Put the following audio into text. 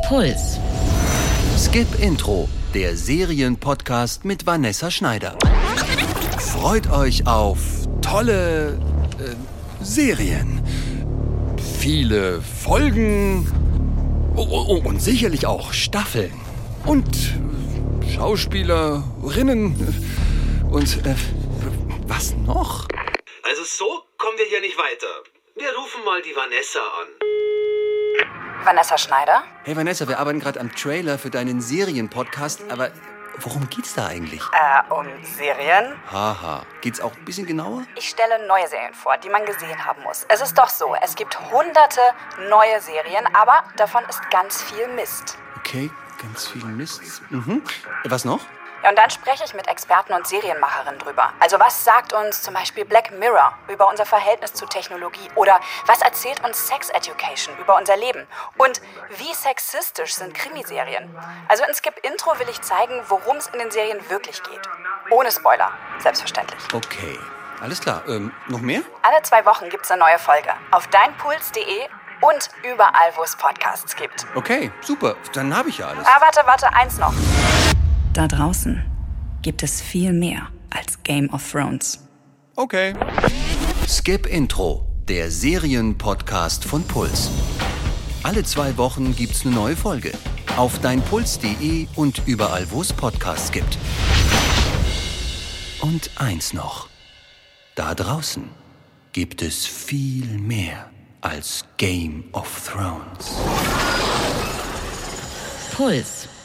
Puls. Skip Intro, der Serienpodcast mit Vanessa Schneider. Freut euch auf tolle Serien. Viele Folgen und sicherlich auch Staffeln. Und Schauspielerinnen und was noch? Also so kommen wir hier nicht weiter. Wir rufen mal die Vanessa an. Vanessa Schneider? Hey Vanessa, wir arbeiten gerade am Trailer für deinen Serienpodcast, aber worum geht's da eigentlich? Um Serien? Haha, geht's auch ein bisschen genauer? Ich stelle neue Serien vor, die man gesehen haben muss. Es ist doch so, es gibt hunderte neue Serien, aber davon ist ganz viel Mist. Okay, ganz viel Mist. Was noch? Ja, und dann spreche ich mit Experten und Serienmacherinnen drüber. Also was sagt uns zum Beispiel Black Mirror über unser Verhältnis zu Technologie? Oder was erzählt uns Sex Education über unser Leben? Und wie sexistisch sind Krimiserien? Also in Skip Intro will ich zeigen, worum es in den Serien wirklich geht. Ohne Spoiler, selbstverständlich. Okay, alles klar. Noch mehr? Alle 2 Wochen gibt's eine neue Folge. Auf deinpuls.de und überall, wo es Podcasts gibt. Okay, super. Dann habe ich ja alles. Ah, warte, eins noch. Da draußen gibt es viel mehr als Game of Thrones. Okay. Skip Intro, der Serienpodcast von Puls. Alle 2 Wochen gibt's eine neue Folge. Auf deinpuls.de und überall, wo es Podcasts gibt. Und eins noch. Da draußen gibt es viel mehr als Game of Thrones. Puls.